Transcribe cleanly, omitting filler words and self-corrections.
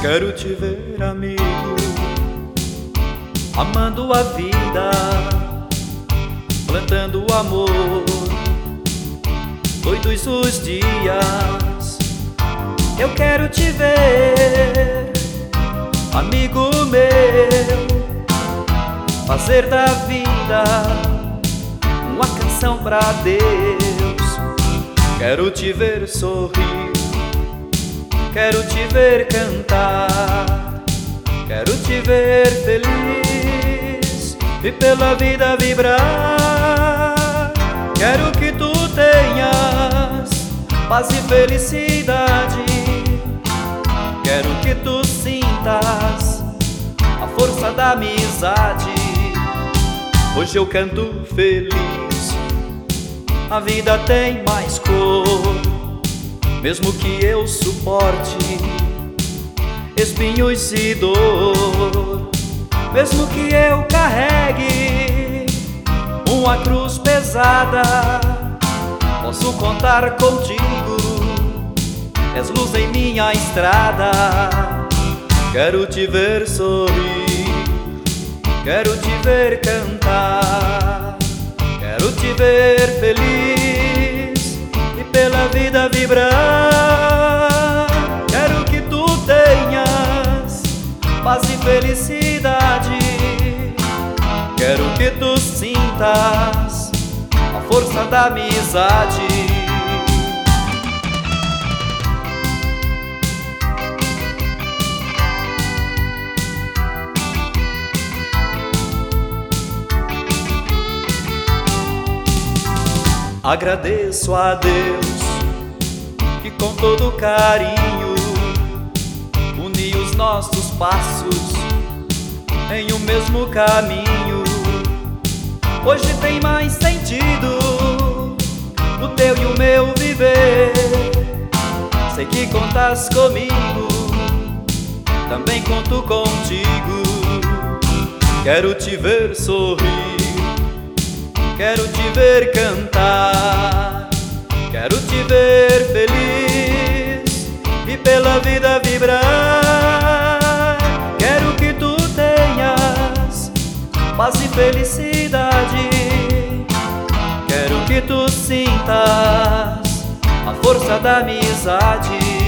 Quero te ver, amigo, amando a vida, plantando o amor. Doidos os dias, eu quero te ver, amigo meu, fazer da vida uma canção pra Deus. Quero te ver sorrir, quero te ver cantar, quero te ver feliz e pela vida vibrar. Quero que tu tenhas paz e felicidade, quero que tu sintas a força da amizade. Hoje eu canto feliz, a vida tem mais cor. Mesmo que eu suporte espinhos e dor, mesmo que eu carregue uma cruz pesada, posso contar contigo, és luz em minha estrada. Quero te ver sorrir, quero te ver cantar, quero te ver feliz e pela vida vibrar. Quero que tu tenhas paz e felicidade, quero que tu sintas a força da amizade. Agradeço a Deus que com todo carinho une os nossos passos em um mesmo caminho. Hoje tem mais sentido o teu e o meu viver. Sei que contas comigo, também conto contigo. Quero te ver sorrir, quero te ver cantar, quero te ver feliz e pela vida vibrar. Quero que tu tenhas paz e felicidade, quero que tu sintas a força da amizade.